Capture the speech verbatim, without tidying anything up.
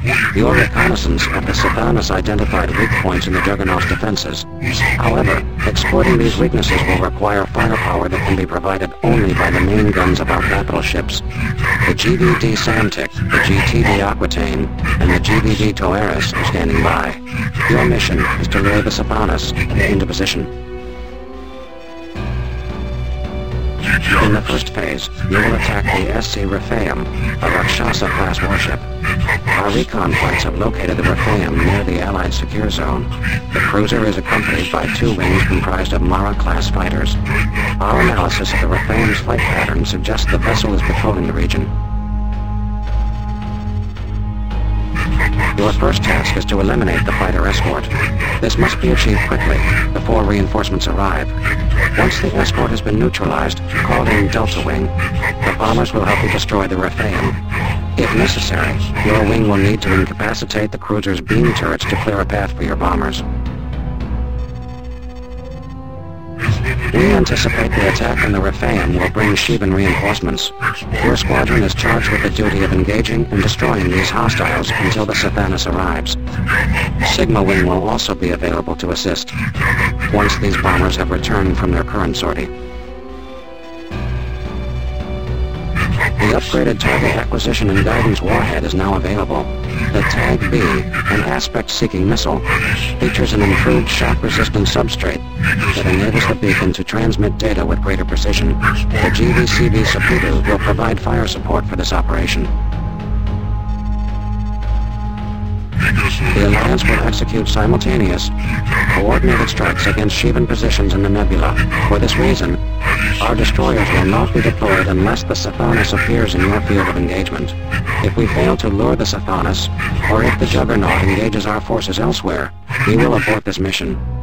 Your reconnaissance of the Sathanas identified weak points in the Juggernaut's defenses. However, exploiting these weaknesses will require firepower that can be provided only by the main guns of our capital ships. The G V D Samtic, the G T D Aquitaine, and the G V D Toeris are standing by. Your mission is to lure the Sathanas into position. In the first phase, you will attack the S C Rephaim, a Rakshasa-class warship. Our recon flights have located the Rephaim near the Allied secure zone. The cruiser is accompanied by two wings comprised of Mara-class fighters. Our analysis of the Rephaim's flight pattern suggests the vessel is patrolling the region. Your first task is to eliminate the fighter escort. This must be achieved quickly, before reinforcements arrive. Once the escort has been neutralized, call in Delta Wing. The bombers will help you destroy the Rephaim. If necessary, your wing will need to incapacitate the cruiser's beam turrets to clear a path for your bombers. We anticipate the attack on the Rephaim will bring Shivan reinforcements. Your squadron is charged with the duty of engaging and destroying these hostiles until the Sathanas arrives. Sigma Wing will also be available to assist, once these bombers have returned from their current sortie. The upgraded target acquisition and guidance warhead is now available. The Tag B, an aspect-seeking missile, features an improved shock-resistant substrate that enables the beacon to transmit data with greater precision. The G V C B Saputo will provide fire support for this operation. The Alliance will execute simultaneous, coordinated strikes against Shivan positions in the nebula. For this reason, our destroyers will not be deployed unless the Sathanas appears in your field of engagement. If we fail to lure the Sathanas, or if the Juggernaut engages our forces elsewhere, we will abort this mission.